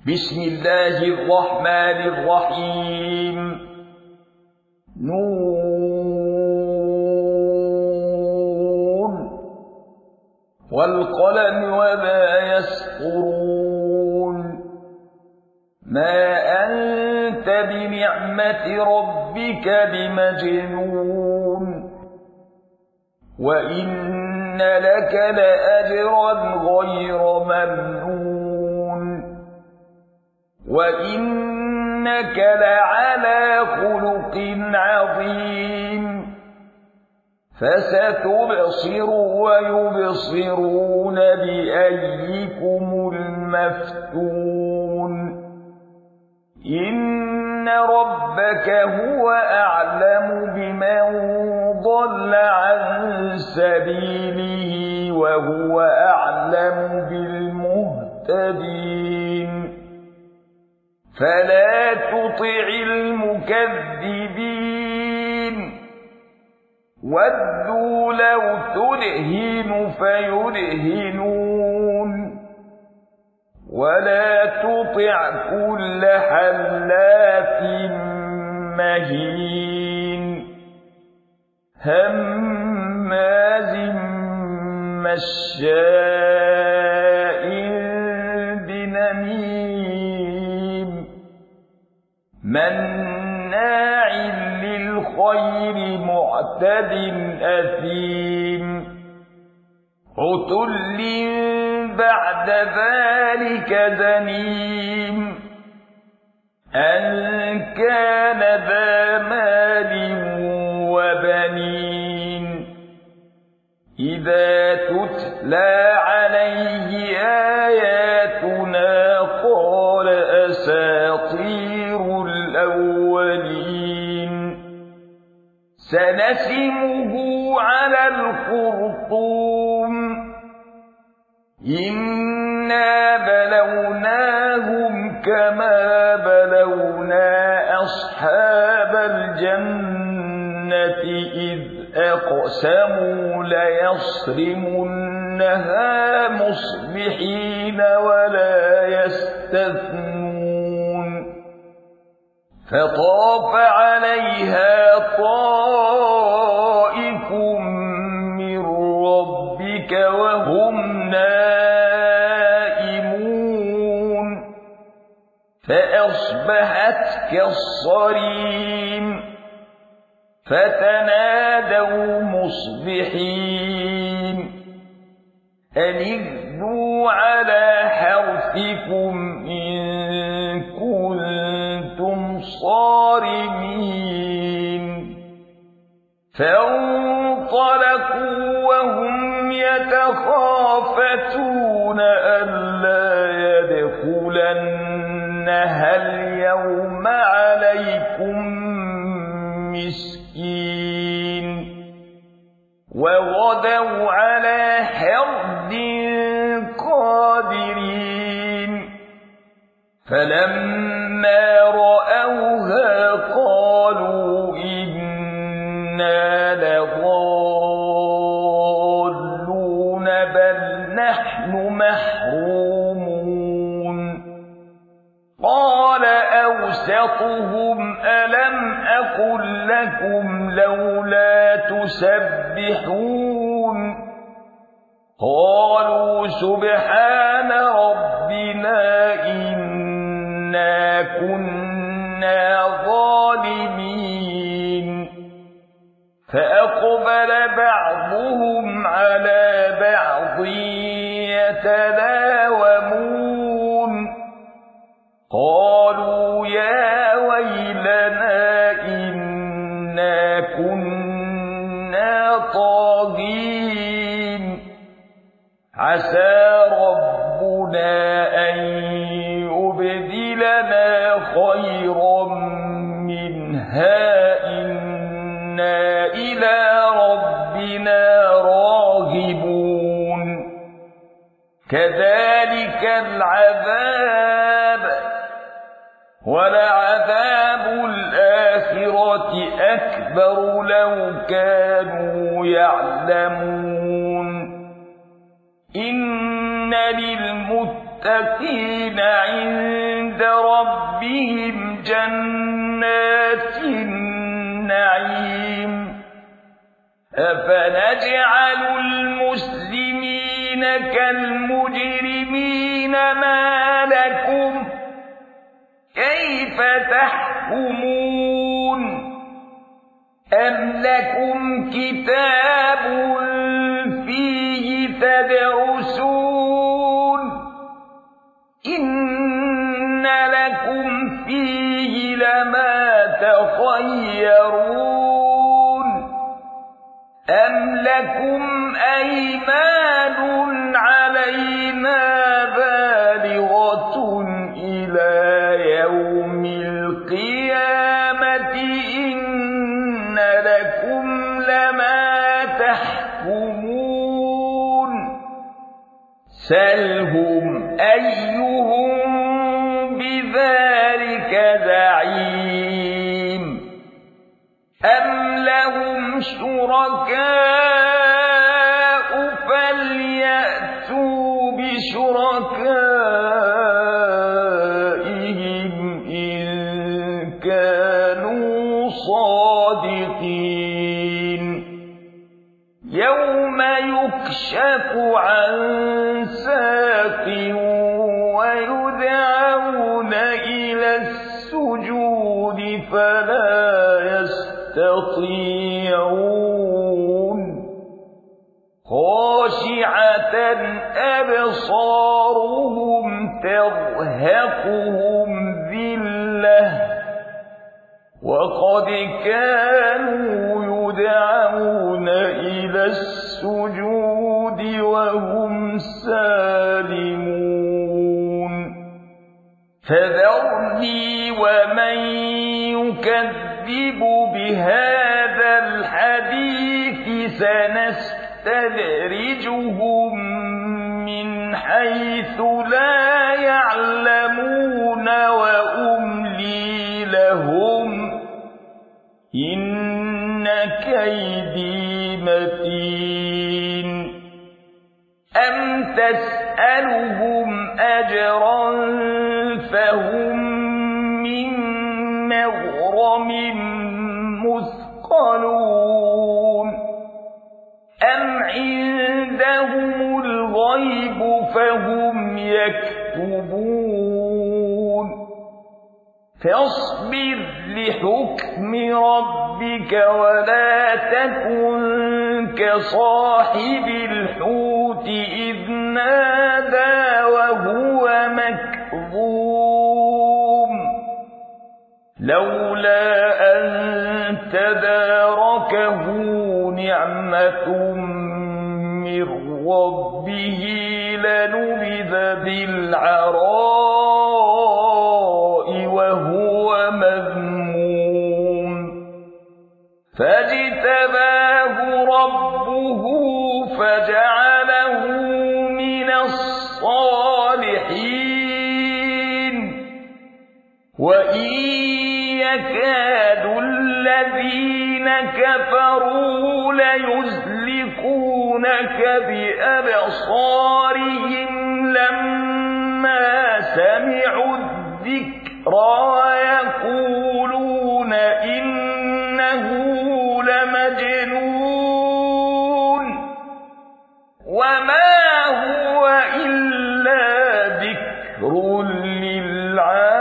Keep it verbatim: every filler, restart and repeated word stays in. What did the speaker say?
بسم الله الرحمن الرحيم نون والقلم وما يسطرون ما أنت بنعمة ربك بمجنون وإن لك لأجرا غير ممنون وإنك لعلى خلق عظيم فستبصر ويبصرون بأيكم المفتون إن ربك هو أعلم بمن ضل عن سبيله وهو أعلم بالمهتدين فلا تطع المكذبين ودوا لو تدهن فيدهنون ولا تطع كل حلاف مهين هماز مشاء بنميم مناع للخير معتد أثيم عتل بعد ذلك زنيم أن كان ذا مال وبنين إذا تتلى عليه آياتنا قال أساطير الأولين سنسمه على الخرطوم إنا بلوناهم كما بلونا أصحاب الجنة إذ أقسموا ليصرمنها مصبحين ولا يستثنون فطاف عليها طائف من ربك وهم نائمون فأصبحت كالصريم فتنادوا مصبحين أن اغدوا على حرثكم إن كنتم صارمين فانطلقوا وهم يتخافتون ألا يدخلنها اليوم عليكم مسكين وغدوا على حرد قادرين فلما رأوها قالوا إنا لضالون بل نحن محرومون قال أوسطهم ألم أقل لكم لولا تسبحون قالوا سبحان ربنا إنا كنا ظالمين فأقبل بعضهم على بعض يتلاومون قالوا يا ويلنا إنا كنا طاغين عسى ربنا أن يبدلنا خيرا منها إنا إلى ربنا راغبون كذلك العذاب ولعذاب الآخرة أكبر لو كانوا يعلمون إن للمتقين للمتقين عند ربهم جنات النعيم أفنجعل المسلمين كالمجرمين ما لكم كيف تحكمون أم لكم كتاب فيه تدرسون إن لكم فيه لما تخيرون أم لكم أيمان علينا بالغة إلى يوم القيامة إن لكم لما تحكمون سلهم أيهم بذلك زعيم أم لهم شركاء فليأتوا بشركائهم إن كانوا صادقين يوم يكشف عن ساق ويدعون إلى السجود فلا يستطيعون خاشعة أبصارهم ترهقهم ذلة وقد كانوا يدعون إلى السجود وهم سالمون فذرني ومن يكذب بهذا الحديث سنستدرجهم من حيث لا يعلمون وأملي لهم إن كيدي متين أم تسألهم أجرا فهم من مغرم مثقلون أم عندهم الغيب فهم يكتبون فاصبر لحكم ربك ولا تكن كصاحب الحوت إذ نادى وهو مكظوم لولا أن تداركه نعمة من ربه لنبذ بالعراء وهو مذموم فاجتباه ربه فجعله من الصالحين وإن يكاد الذين كفروا ليزلقونك بأبصارهم لما سمعوا الذكرى يقولون إنه لمجنون وما هو إلا ذكر للعالمين